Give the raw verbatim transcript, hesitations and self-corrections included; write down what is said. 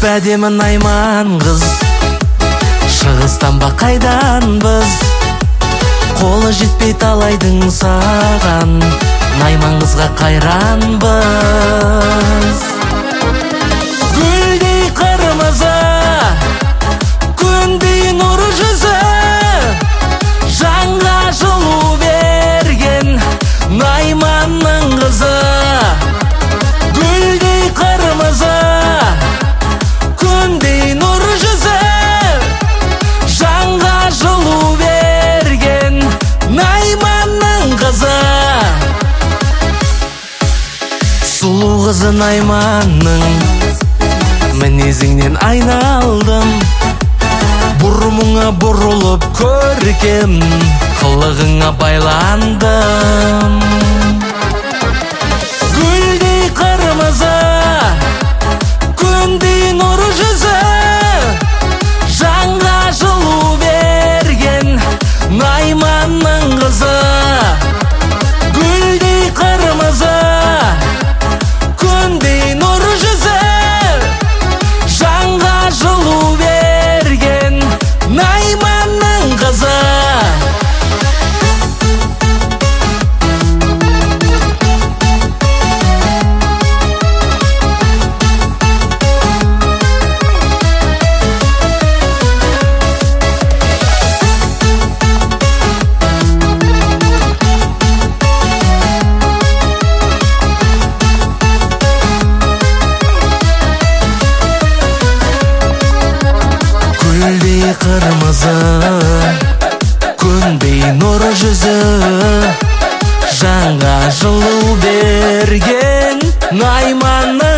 әдемі Найман қыз, шығыстан ба қайданбыз, қолы жетпей талайдың саған, Найман қызға қайранбыз. Гүлдей қырмызы, күндей нұры жүзі, жанға жылу берген Найманның қызы. Гүлдей қырмызы, күндей нұры жүзі, жанға жылу берген Найманның қызы. Сұлу қызы Найманның мінезіңнен айналдым, бұрымыңа бұрылып көркем, қылығыңа байландым. Гүлдей қырмызы, күндей нұры жүзі, жанға жылу берген Найманның қызы. Гүлдей қырмызы, күндей нұры жүзі, жанға жылу берген Найманның қызы. Гүлдей қырмызы, күндей нұры жүзі, жанға жылу берген Найманның